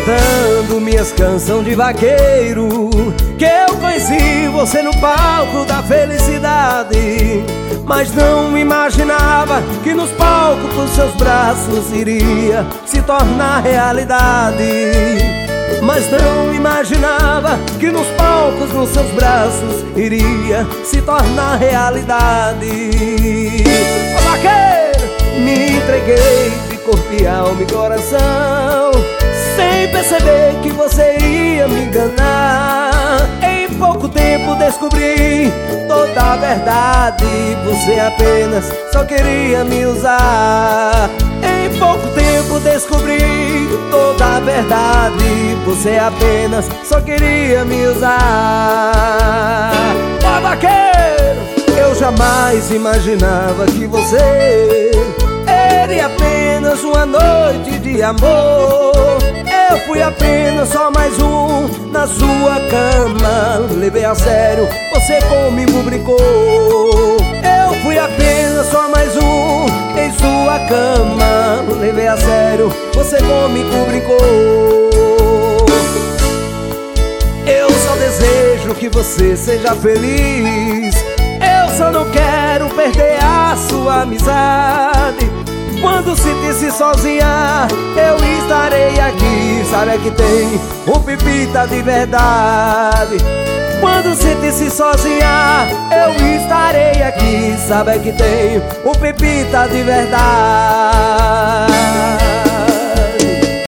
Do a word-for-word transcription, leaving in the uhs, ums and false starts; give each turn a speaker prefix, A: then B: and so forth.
A: cantando minhas canções de vaqueiro, que eu conheci você no palco da felicidade. Mas não imaginava que nos palcos dos seus braços iria se tornar realidade. Mas não imaginava que nos palcos dos seus braços iria se tornar realidade. Ô vaqueiro, me entreguei de corpo e alma e coração, sem perceber que você ia me enganar. Em pouco tempo descobri toda a verdade, você apenas só queria me usar. Em pouco tempo descobri toda a verdade, você apenas só queria me usar. Ó vaqueiro, eu jamais imaginava que você era apenas uma noite de amor. Eu fui apenas só mais um na sua cama. Levei a sério, você comigo brincou. Eu fui apenas só mais um em sua cama. Levei a sério, você comigo brincou. Eu só desejo que você seja feliz. Eu só não quero perder a sua amizade. Quando sentir-se sozinha, eu estarei aqui. Sabe que tem um pipita de verdade. Quando sentir-se sozinha, eu estarei aqui. Sabe que tem um pipita de verdade.